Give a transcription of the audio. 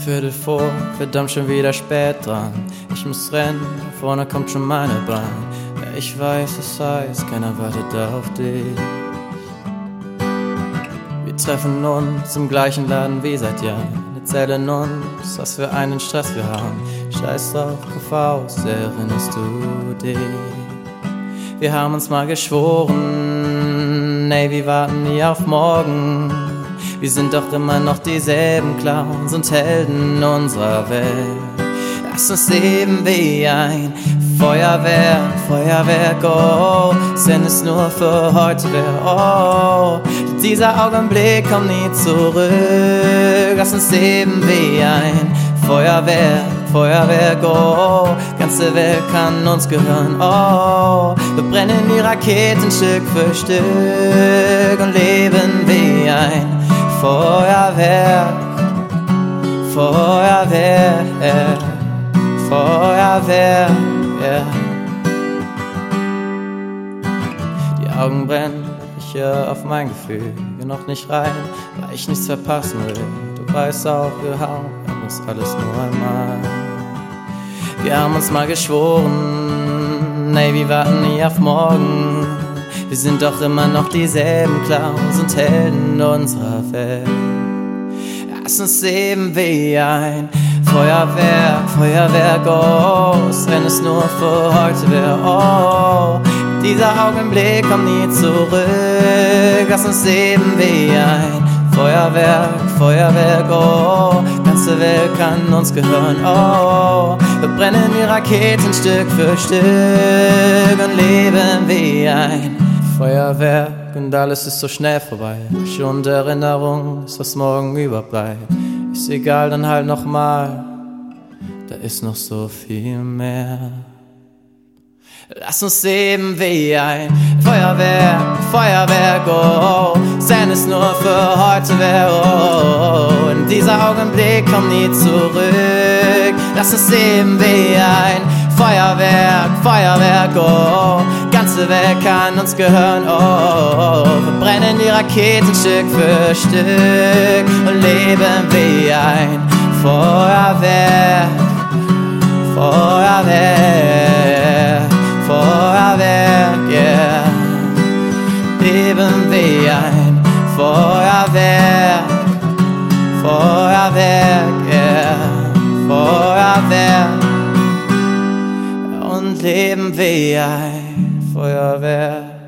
Viertel vor, verdammt schon wieder spät dran. Ich muss rennen, vorne kommt schon meine Bahn. Ja, ich weiß, es heißt, keiner wartet auf dich. Wir treffen uns im gleichen Laden wie seit Jahren. Erzählen uns, was für einen Stress wir haben. Scheiß drauf, Kopf aus, erinnerst du dich? Wir haben uns mal geschworen, ey, wir warten nie auf morgen. Wir sind doch immer noch dieselben Clowns und Helden unserer Welt. Lass uns leben wie ein Feuerwerk, oh, wenn es nur für heute wäre, oh. Dieser Augenblick kommt nie zurück. Lass uns leben wie ein Feuerwerk, oh. Ganze Welt kann uns gehören, oh. Wir brennen die Raketen Stück für Stück und leben wie ein Feuerwerk, yeah. Die Augen brennen, ich höre auf mein Gefühl. Geh noch nicht rein, weil ich nichts verpassen will. Du weißt auch, wir haben uns alles nur einmal. Wir haben uns mal geschworen, ey, wir warten nie auf morgen. Wir sind doch immer noch dieselben Clowns und Helden unserer Welt. Lass uns leben wie ein Feuerwerk, oh, wenn es nur für heute wäre, oh. Dieser Augenblick kommt nie zurück. Lass uns leben wie ein Feuerwerk, oh. Ganze Welt kann uns gehören, oh. Wir brennen die Raketen Stück für Stück und leben wie ein Feuerwerk und alles ist so schnell vorbei. Schon der Erinnerung ist, was morgen überbleibt. Ist egal, dann halt nochmal, da ist noch so viel mehr. Lass uns leben wie ein Feuerwerk, oh, wenn es nur für heute wäre, oh. Und dieser Augenblick kommt nie zurück. Lass uns leben wie ein Feuerwerk, oh. Ganze Welt kann uns gehören, oh. Wir brennen die Raketen Stück für Stück und leben wie ein Feuerwerk, yeah. Leben wie ein Feuerwerk, yeah. Und leben wie ein Feuerwerk.